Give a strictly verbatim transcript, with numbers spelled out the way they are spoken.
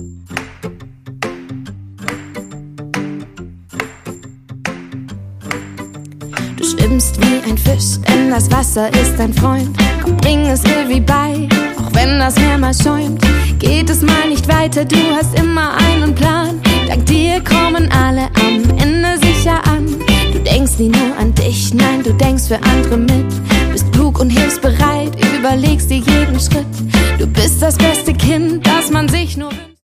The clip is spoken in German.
Du schwimmst wie ein Fisch, denn das Wasser ist dein Freund. Komm, bring es irgendwie bei, auch wenn das Meer mal schäumt. Geht es mal nicht weiter, du hast immer einen Plan. Dank dir kommen alle am Ende sicher an. Du denkst nie nur an dich, nein, du denkst für andere mit. Bist klug und hilfsbereit, überlegst dir jeden Schritt. Du bist das beste Kind, das man sich nur wünscht.